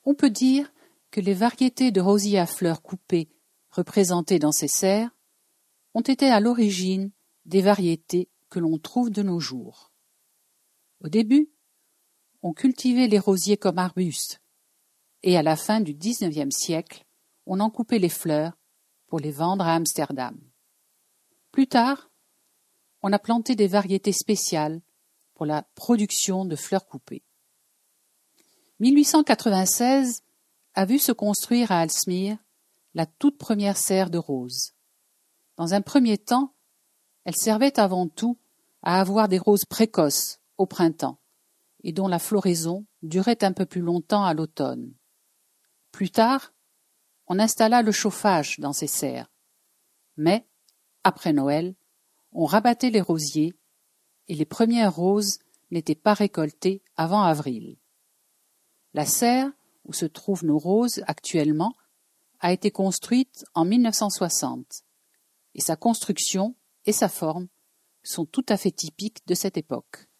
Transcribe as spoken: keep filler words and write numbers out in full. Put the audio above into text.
On peut dire que les variétés de rosiers à fleurs coupées représentées dans ces serres ont été à l'origine des variétés que l'on trouve de nos jours. Au début, on cultivait les rosiers comme arbustes, et à la fin du dix-neuvième siècle, on en coupait les fleurs pour les vendre à Amsterdam. Plus tard, on a planté des variétés spéciales pour la production de fleurs coupées. mille huit cent quatre-vingt-seize a vu se construire à Aalsmeer la toute première serre de roses. Dans un premier temps, elle servait avant tout à avoir des roses précoces au printemps et dont la floraison durait un peu plus longtemps à l'automne. Plus tard, on installa le chauffage dans ces serres. Mais, après Noël, on rabattait les rosiers et les premières roses n'étaient pas récoltées avant avril. La serre où se trouvent nos roses actuellement a été construite en mille neuf cent soixante et sa construction et sa forme sont tout à fait typiques de cette époque.